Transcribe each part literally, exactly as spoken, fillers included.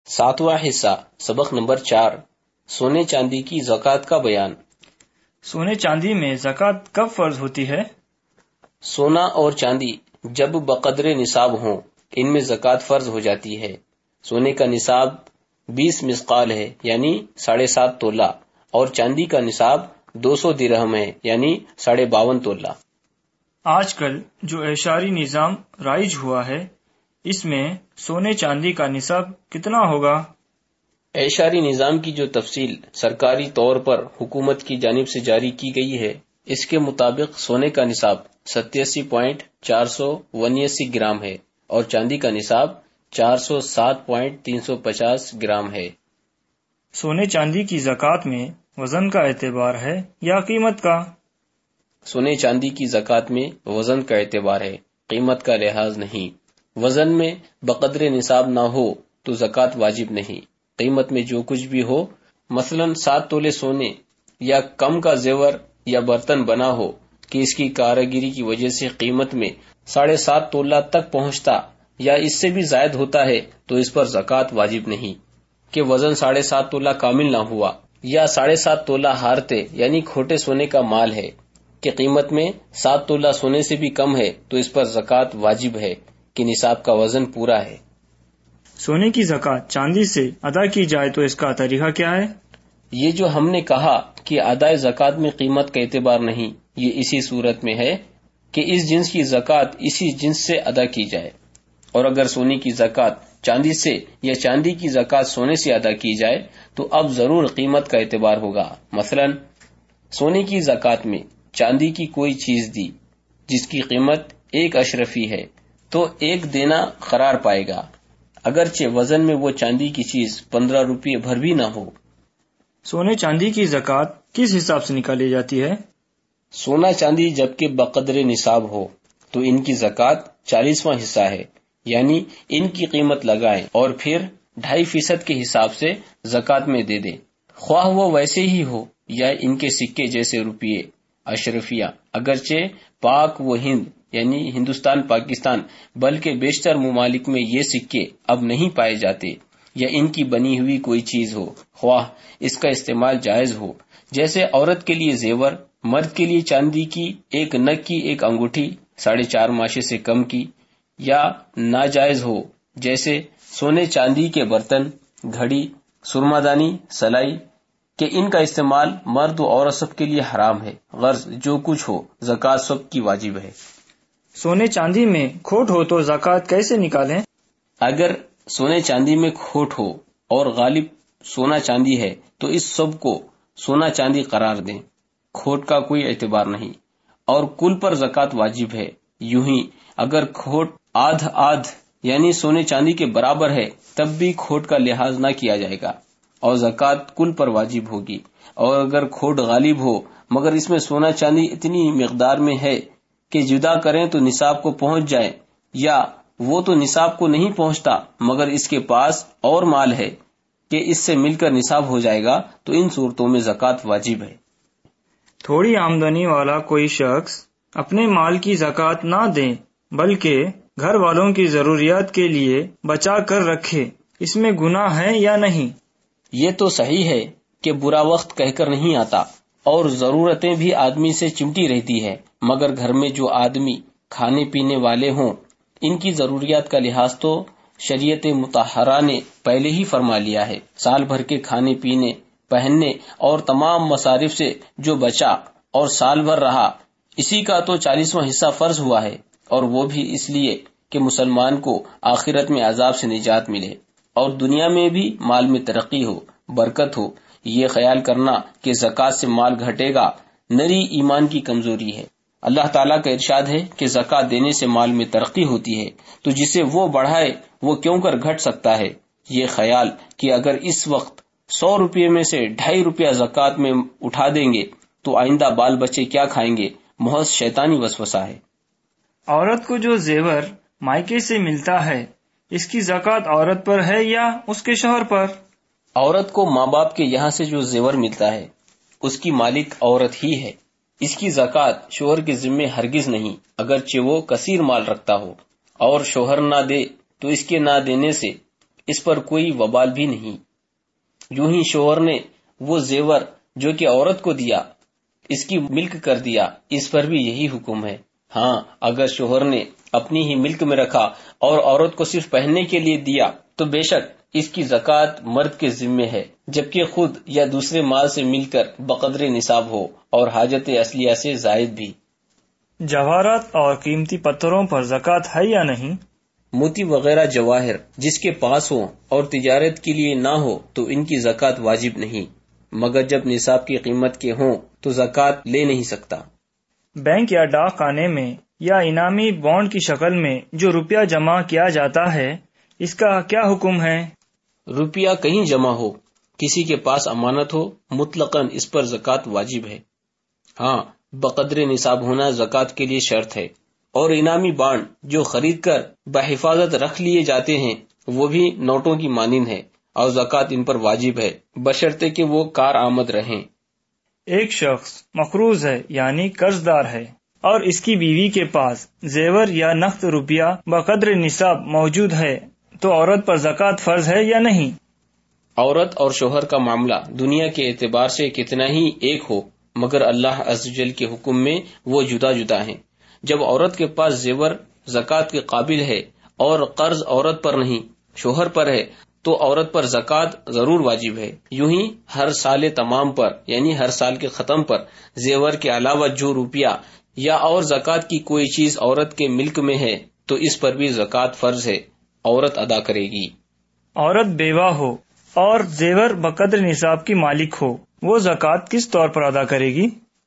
ساتواں حصہ سبق نمبر چار سونے چاندی کی زکوٰۃ کا بیان۔ سونے چاندی میں زکوٰۃ کب فرض ہوتی ہے؟ سونا اور چاندی جب بقدر نصاب ہوں ان میں زکوٰۃ فرض ہو جاتی ہے۔ سونے کا نصاب بیس مثقال ہے یعنی ساڑھے سات تولہ، اور چاندی کا نصاب دو سو درہم ہے یعنی ساڑھے باون تولہ۔ آج کل جو اعشاری نظام رائج ہوا ہے اس میں سونے چاندی کا نصاب کتنا ہوگا؟ اعشاری نظام کی جو تفصیل سرکاری طور پر حکومت کی جانب سے جاری کی گئی ہے اس کے مطابق سونے کا نصاب ستیاسی پوائنٹ چار سو انیاسی گرام ہے اور چاندی کا نصاب چار سو سات پوائنٹ تین سو پچاس گرام ہے۔ سونے چاندی کی زکوٰۃ میں وزن کا اعتبار ہے یا قیمت کا؟ سونے چاندی کی زکوٰۃ میں وزن کا اعتبار ہے، قیمت کا لحاظ نہیں۔ وزن میں بقدر نصاب نہ ہو تو زکوٰۃ واجب نہیں۔ قیمت میں جو کچھ بھی ہو، مثلا سات تولے سونے یا کم کا زیور یا برتن بنا ہو کہ اس کی کاریگری کی وجہ سے قیمت میں ساڑھے سات تولہ تک پہنچتا یا اس سے بھی زائد ہوتا ہے تو اس پر زکوٰۃ واجب نہیں۔ کہ وزن ساڑھے سات تولہ کامل نہ ہوا یا ساڑھے سات تولہ ہارتے یعنی کھوٹے سونے کا مال ہے کہ قیمت میں سات تولہ سونے سے بھی کم ہے تو اس پر زکوٰۃ واجب ہے کہ نصاب کا وزن پورا ہے۔ سونے کی زکوٰۃ چاندی سے ادا کی جائے تو اس کا طریقہ کیا ہے؟ یہ جو ہم نے کہا کہ ادائے زکوٰۃ میں قیمت کا اعتبار نہیں، یہ اسی صورت میں ہے کہ اس جنس کی زکوٰۃ اسی جنس سے ادا کی جائے، اور اگر سونے کی زکوٰۃ چاندی سے یا چاندی کی زکوٰۃ سونے سے ادا کی جائے تو اب ضرور قیمت کا اعتبار ہوگا۔ مثلا سونے کی زکوٰۃ میں چاندی کی کوئی چیز دی جس کی قیمت ایک اشرفی ہے تو ایک دینا قرار پائے گا، اگرچہ وزن میں وہ چاندی کی چیز پندرہ روپے بھر بھی نہ ہو۔ سونے چاندی کی زکوٰۃ کس حساب سے نکالی جاتی ہے؟ سونا چاندی جبکہ بقدر نصاب ہو تو ان کی زکوٰۃ چالیسواں حصہ ہے، یعنی ان کی قیمت لگائیں اور پھر ڈھائی فیصد کے حساب سے زکوٰۃ میں دے دیں، خواہ وہ ویسے ہی ہو یا ان کے سکے جیسے روپیے اشرفیہ، اگرچہ پاک و ہند یعنی ہندوستان پاکستان بلکہ بیشتر ممالک میں یہ سکے اب نہیں پائے جاتے، یا ان کی بنی ہوئی کوئی چیز ہو خواہ اس کا استعمال جائز ہو، جیسے عورت کے لیے زیور، مرد کے لیے چاندی کی ایک نگ کی ایک انگوٹھی ساڑھے چار ماشے سے کم کی، یا ناجائز ہو جیسے سونے چاندی کے برتن، گھڑی، سرمادانی، سلائی، کہ ان کا استعمال مرد و عورت سب کے لیے حرام ہے۔ غرض جو کچھ ہو زکوٰۃ سب کی واجب ہے۔ سونے چاندی میں کھوٹ ہو تو زکوٰۃ کیسے نکالیں؟ اگر سونے چاندی میں کھوٹ ہو اور غالب سونا چاندی ہے تو اس سب کو سونا چاندی قرار دیں، کھوٹ کا کوئی اعتبار نہیں، اور کل پر زکوٰۃ واجب ہے۔ یوں ہی اگر کھوٹ آدھ آدھ یعنی سونے چاندی کے برابر ہے تب بھی کھوٹ کا لحاظ نہ کیا جائے گا اور زکوٰۃ کل پر واجب ہوگی، اور اگر کھوٹ غالب ہو مگر اس میں سونا چاندی اتنی مقدار میں ہے کہ جدا کریں تو نصاب کو پہنچ جائے، یا وہ تو نصاب کو نہیں پہنچتا مگر اس کے پاس اور مال ہے کہ اس سے مل کر نصاب ہو جائے گا، تو ان صورتوں میں زکوٰۃ واجب ہے۔ تھوڑی آمدنی والا کوئی شخص اپنے مال کی زکوٰۃ نہ دیں بلکہ گھر والوں کی ضروریات کے لیے بچا کر رکھے، اس میں گناہ ہے یا نہیں؟ یہ تو صحیح ہے کہ برا وقت کہہ کر نہیں آتا اور ضرورتیں بھی آدمی سے چمٹی رہتی ہے، مگر گھر میں جو آدمی کھانے پینے والے ہوں ان کی ضروریات کا لحاظ تو شریعت مطہرہ نے پہلے ہی فرما لیا ہے۔ سال بھر کے کھانے پینے، پہننے اور تمام مصارف سے جو بچا اور سال بھر رہا اسی کا تو چالیسواں حصہ فرض ہوا ہے، اور وہ بھی اس لیے کہ مسلمان کو آخرت میں عذاب سے نجات ملے اور دنیا میں بھی مال میں ترقی ہو، برکت ہو۔ یہ خیال کرنا کہ زکوٰۃ سے مال گھٹے گا نری ایمان کی کمزوری ہے۔ اللہ تعالیٰ کا ارشاد ہے کہ زکوٰۃ دینے سے مال میں ترقی ہوتی ہے، تو جسے وہ بڑھائے وہ کیوں کر گھٹ سکتا ہے۔ یہ خیال کہ اگر اس وقت سو روپے میں سے ڈھائی روپیہ زکوٰۃ میں اٹھا دیں گے تو آئندہ بال بچے کیا کھائیں گے، محض شیطانی وسوسہ ہے۔ عورت کو جو زیور مائکے سے ملتا ہے اس کی زکوٰۃ عورت پر ہے یا اس کے شوہر پر؟ عورت کو ماں باپ کے یہاں سے جو زیور ملتا ہے اس کی مالک عورت ہی ہے، اس کی زکوٰۃ شوہر کے ذمے ہرگز نہیں، اگرچہ وہ کثیر مال رکھتا ہو، اور شوہر نہ دے تو اس کے نہ دینے سے اس پر کوئی وبال بھی نہیں۔ یوں ہی شوہر نے وہ زیور جو کہ عورت کو دیا اس کی ملک کر دیا، اس پر بھی یہی حکم ہے۔ ہاں اگر شوہر نے اپنی ہی ملک میں رکھا اور عورت کو صرف پہننے کے لیے دیا تو بے شک اس کی زکوٰۃ مرد کے ذمے ہے، جبکہ خود یا دوسرے مال سے مل کر بقدر نصاب ہو اور حاجت اصلیہ سے زائد بھی۔ جواہرات اور قیمتی پتھروں پر زکوٰۃ ہے یا نہیں؟ موتی وغیرہ جواہر جس کے پاس ہو اور تجارت کے لیے نہ ہو تو ان کی زکوٰۃ واجب نہیں، مگر جب نصاب کی قیمت کے ہوں تو زکوٰۃ لے نہیں سکتا۔ بینک یا ڈاک خانے میں یا انعامی بانڈ کی شکل میں جو روپیہ جمع کیا جاتا ہے اس کا کیا حکم ہے؟ روپیہ کہیں جمع ہو، کسی کے پاس امانت ہو، مطلقاً اس پر زکوٰۃ واجب ہے۔ ہاں بقدر نصاب ہونا زکوٰۃ کے لیے شرط ہے، اور انعامی بانڈ جو خرید کر بحفاظت رکھ لیے جاتے ہیں وہ بھی نوٹوں کی مانند ہے اور زکوٰۃ ان پر واجب ہے بشرطے کہ وہ کارآمد رہیں۔ ایک شخص مقروض ہے یعنی قرض دار ہے اور اس کی بیوی کے پاس زیور یا نقد روپیہ بقدر نصاب موجود ہے تو عورت پر زکوٰۃ فرض ہے یا نہیں؟ عورت اور شوہر کا معاملہ دنیا کے اعتبار سے کتنا ہی ایک ہو مگر اللہ عز و جل کے حکم میں وہ جدا جدا ہیں۔ جب عورت کے پاس زیور زکوٰۃ کے قابل ہے اور قرض عورت پر نہیں شوہر پر ہے تو عورت پر زکوٰۃ ضرور واجب ہے۔ یوں ہی ہر سال تمام پر یعنی ہر سال کے ختم پر زیور کے علاوہ جو روپیہ یا اور زکوٰۃ کی کوئی چیز عورت کے ملک میں ہے تو اس پر بھی زکوٰۃ فرض ہے، عورت ادا کرے گی۔ عورت بیوہ ہو اور زیور بقدر نصاب کی مالک ہو، وہ زکوٰۃ کس طور پر ادا کرے گی؟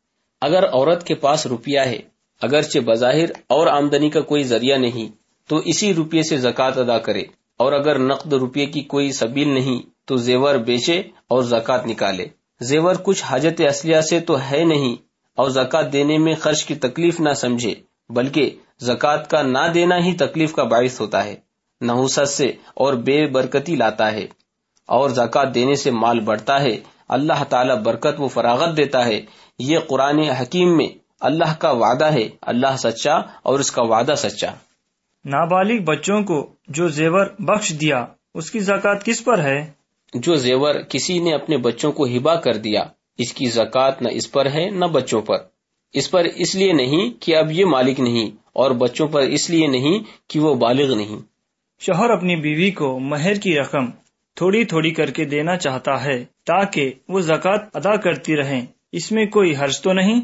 اگر عورت کے پاس روپیہ ہے اگرچہ بظاہر اور آمدنی کا کوئی ذریعہ نہیں تو اسی روپیے سے زکوٰۃ ادا کرے، اور اگر نقد روپیے کی کوئی سبیل نہیں تو زیور بیچے اور زکوٰۃ نکالے۔ زیور کچھ حاجت اصلیہ سے تو ہے نہیں اور زکوٰۃ دینے میں خرچ کی تکلیف نہ سمجھے، بلکہ زکوٰۃ کا نہ دینا ہی تکلیف کا باعث ہوتا ہے، نحوست سے اور بے برکتی لاتا ہے، اور زکوٰۃ دینے سے مال بڑھتا ہے، اللہ تعالی برکت و فراغت دیتا ہے۔ یہ قرآن حکیم میں اللہ کا وعدہ ہے، اللہ سچا اور اس کا وعدہ سچا۔ نابالغ بچوں کو جو زیور بخش دیا اس کی زکوٰۃ کس پر ہے؟ جو زیور کسی نے اپنے بچوں کو ہبہ کر دیا اس کی زکوٰۃ نہ اس پر ہے نہ بچوں پر۔ اس پر اس لیے نہیں کہ اب یہ مالک نہیں، اور بچوں پر اس لیے نہیں کہ وہ بالغ نہیں۔ شوہر اپنی بیوی کو مہر کی رقم تھوڑی تھوڑی کر کے دینا چاہتا ہے تاکہ وہ زکوٰۃ ادا کرتی رہیں، اس میں کوئی حرج تو نہیں؟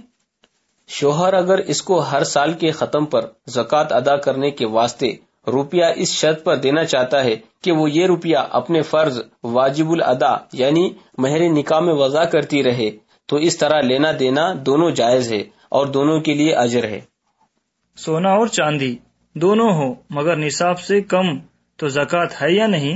شوہر اگر اس کو ہر سال کے ختم پر زکوٰۃ ادا کرنے کے واسطے روپیہ اس شرط پر دینا چاہتا ہے کہ وہ یہ روپیہ اپنے فرض واجب الادا یعنی مہر نکاح میں وضع کرتی رہے تو اس طرح لینا دینا دونوں جائز ہے اور دونوں کے لیے اجر ہے۔ سونا اور چاندی دونوں ہو مگر نصاب سے کم تو زکوٰۃ ہے یا نہیں؟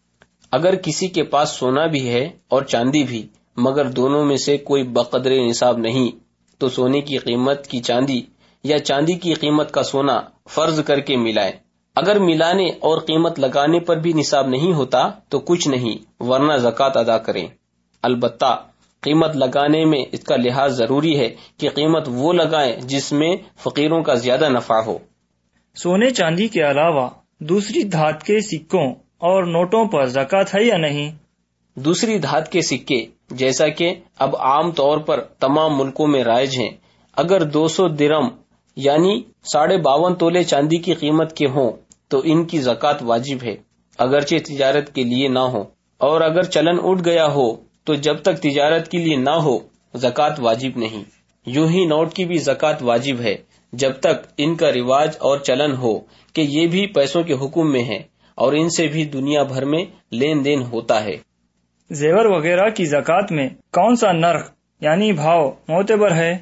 اگر کسی کے پاس سونا بھی ہے اور چاندی بھی مگر دونوں میں سے کوئی بقدر نصاب نہیں تو سونے کی قیمت کی چاندی یا چاندی کی قیمت کا سونا فرض کر کے ملائے۔ اگر ملانے اور قیمت لگانے پر بھی نصاب نہیں ہوتا تو کچھ نہیں ورنہ زکوٰۃ ادا کریں۔ البتہ قیمت لگانے میں اس کا لحاظ ضروری ہے کہ قیمت وہ لگائیں جس میں فقیروں کا زیادہ نفع ہو۔ سونے چاندی کے علاوہ دوسری دھات کے سکوں اور نوٹوں پر زکوٰۃ ہے یا نہیں؟ دوسری دھات کے سکے جیسا کہ اب عام طور پر تمام ملکوں میں رائج ہیں، اگر دو سو درم یعنی ساڑھے باون تولے چاندی کی قیمت کے ہوں تو ان کی زکوٰۃ واجب ہے اگرچہ تجارت کے لیے نہ ہو، اور اگر چلن اٹھ گیا ہو تو جب تک تجارت کے لیے نہ ہو زکوٰۃ واجب نہیں۔ یوں ہی نوٹ کی بھی زکوٰۃ واجب ہے جب تک ان کا رواج اور چلن ہو کہ یہ بھی پیسوں کے حکم میں ہے اور ان سے بھی دنیا بھر میں لین دین ہوتا ہے۔ زیور وغیرہ کی زکوٰۃ میں کون سا نرخ یعنی بھاؤ معتبر ہے؟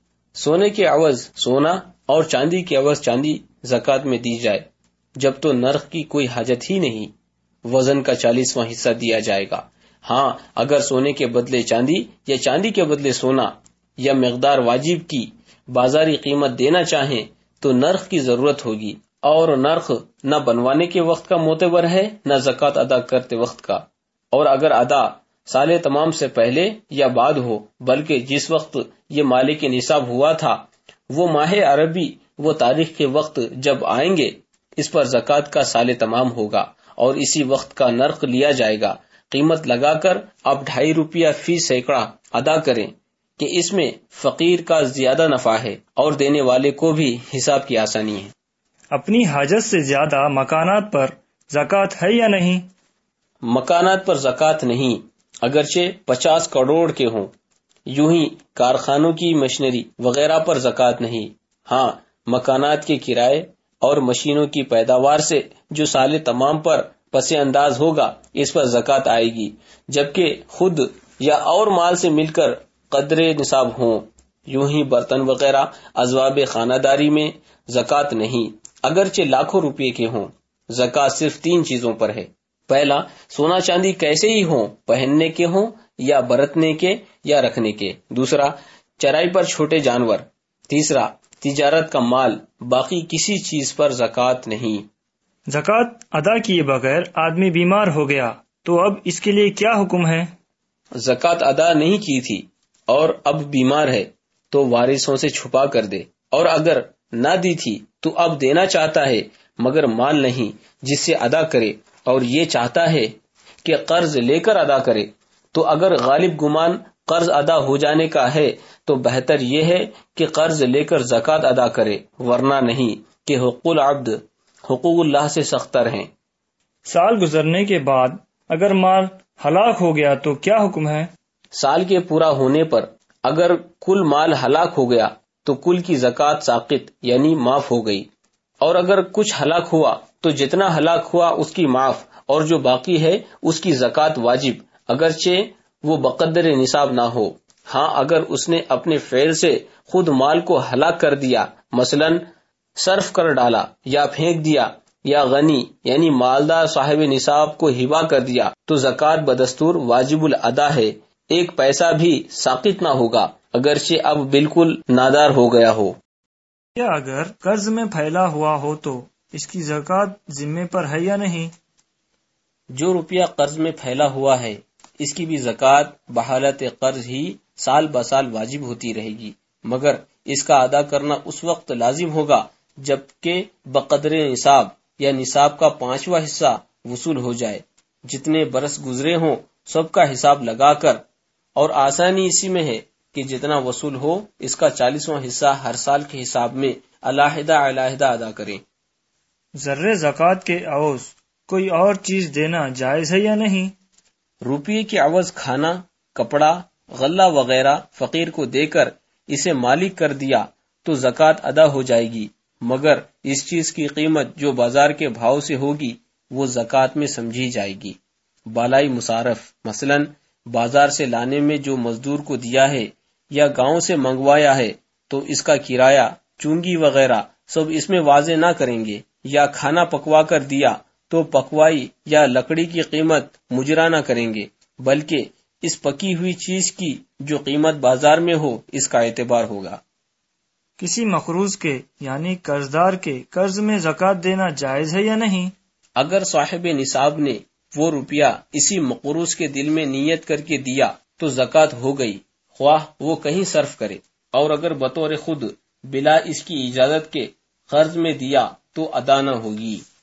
سونے کے عوض سونا اور چاندی کے عوض چاندی زکوٰۃ میں دی جائے جب تو نرخ کی کوئی حاجت ہی نہیں، وزن کا چالیسواں حصہ دیا جائے گا۔ ہاں اگر سونے کے بدلے چاندی یا چاندی کے بدلے سونا یا مقدار واجب کی بازاری قیمت دینا چاہیں تو نرخ کی ضرورت ہوگی، اور نرخ نہ بنوانے کے وقت کا معتبر ہے نہ زکوٰۃ ادا کرتے وقت کا، اور اگر ادا سال تمام سے پہلے یا بعد ہو بلکہ جس وقت یہ مالک نصاب ہوا تھا وہ ماہ عربی وہ تاریخ کے وقت جب آئیں گے اس پر زکوٰۃ کا سال تمام ہوگا اور اسی وقت کا نرخ لیا جائے گا، قیمت لگا کر آپ ڈھائی روپیہ فی سینکڑا ادا کریں کہ اس میں فقیر کا زیادہ نفع ہے اور دینے والے کو بھی حساب کی آسانی ہے۔ اپنی حاجت سے زیادہ مکانات پر زکوٰۃ ہے یا نہیں؟ مکانات پر زکوٰۃ نہیں، اگرچہ پچاس کروڑ کے ہوں۔ یوں ہی کارخانوں کی مشینری وغیرہ پر زکوٰۃ نہیں، ہاں مکانات کے کرائے اور مشینوں کی پیداوار سے جو سال تمام پر پس انداز ہوگا اس پر زکوٰۃ آئے گی، جبکہ خود یا اور مال سے مل کر قدر نصاب ہوں۔ یوں ہی برتن وغیرہ ازواب خانہ داری میں زکوٰۃ نہیں، اگرچہ لاکھوں روپے کے ہوں۔ زکوٰۃ صرف تین چیزوں پر ہے: پہلا، سونا چاندی کیسے ہی ہوں، پہننے کے ہوں یا برتنے کے یا رکھنے کے۔ دوسرا، چرائی پر چھوٹے جانور۔ تیسرا، تجارت کا مال، باقی کسی چیز پر زکوٰۃ نہیں۔ زکوٰۃ ادا کیے بغیر آدمی بیمار ہو گیا تو اب اس کے لیے کیا حکم ہے؟ زکوٰۃ ادا نہیں کی تھی اور اب بیمار ہے تو وارثوں سے چھپا کر دے، اور اگر نہ دی تھی تو اب دینا چاہتا ہے مگر مال نہیں جس سے ادا کرے، اور یہ چاہتا ہے کہ قرض لے کر ادا کرے، تو اگر غالب گمان قرض ادا ہو جانے کا ہے تو بہتر یہ ہے کہ قرض لے کر زکوٰۃ ادا کرے، ورنہ نہیں کہ حقوق العبد حقوق اللہ سے سختر ہیں۔ سال گزرنے کے بعد اگر مال ہلاک ہو گیا تو کیا حکم ہے؟ سال کے پورا ہونے پر اگر کل مال ہلاک ہو گیا تو کل کی زکوٰۃ ساقط یعنی معاف ہو گئی، اور اگر کچھ ہلاک ہوا تو جتنا ہلاک ہوا اس کی معاف، اور جو باقی ہے اس کی زکوٰۃ واجب، اگرچہ وہ بقدر نصاب نہ ہو۔ ہاں اگر اس نے اپنے فعل سے خود مال کو ہلاک کر دیا، مثلا صرف کر ڈالا یا پھینک دیا، یا غنی یعنی مالدار صاحب نصاب کو ہبا کر دیا، تو زکوٰۃ بدستور واجب الادا ہے، ایک پیسہ بھی ساقط نہ ہوگا، اگرچہ اب بالکل نادار ہو گیا ہو۔ کیا اگر قرض میں پھیلا ہوا ہو تو اس کی زکوٰۃ ذمے پر ہے یا نہیں؟ جو روپیہ قرض میں پھیلا ہوا ہے اس کی بھی زکوٰۃ بحالت قرض ہی سال بسال واجب ہوتی رہے گی، مگر اس کا ادا کرنا اس وقت لازم ہوگا جبکہ بقدر نصاب یا نصاب کا پانچواں حصہ وصول ہو جائے۔ جتنے برس گزرے ہوں سب کا حساب لگا کر، اور آسانی اسی میں ہے کہ جتنا وصول ہو اس کا چالیسواں حصہ ہر سال کے حساب میں علیحدہ علیحدہ ادا کریں۔ ذرے زکوٰۃ کے عوض کوئی اور چیز دینا جائز ہے یا نہیں؟ روپیے کے عوض کھانا، کپڑا، غلہ وغیرہ فقیر کو دے کر اسے مالک کر دیا تو زکوٰۃ ادا ہو جائے گی، مگر اس چیز کی قیمت جو بازار کے بھاؤ سے ہوگی وہ زکوٰۃ میں سمجھی جائے گی۔ بالائی مصارف، مثلا بازار سے لانے میں جو مزدور کو دیا ہے یا گاؤں سے منگوایا ہے تو اس کا کرایہ، چونگی وغیرہ سب اس میں واضح نہ کریں گے، یا کھانا پکوا کر دیا تو پکوائی یا لکڑی کی قیمت مجرا نہ کریں گے، بلکہ اس پکی ہوئی چیز کی جو قیمت بازار میں ہو اس کا اعتبار ہوگا۔ کسی مقروض کے یعنی قرضدار کے قرض میں زکوٰۃ دینا جائز ہے یا نہیں؟ اگر صاحب نصاب نے وہ روپیہ اسی مقروض کے دل میں نیت کر کے دیا تو زکوٰۃ ہو گئی، خواہ وہ کہیں صرف کرے، اور اگر بطور خود بلا اس کی اجازت کے قرض میں دیا تو ادا نہ ہوگی۔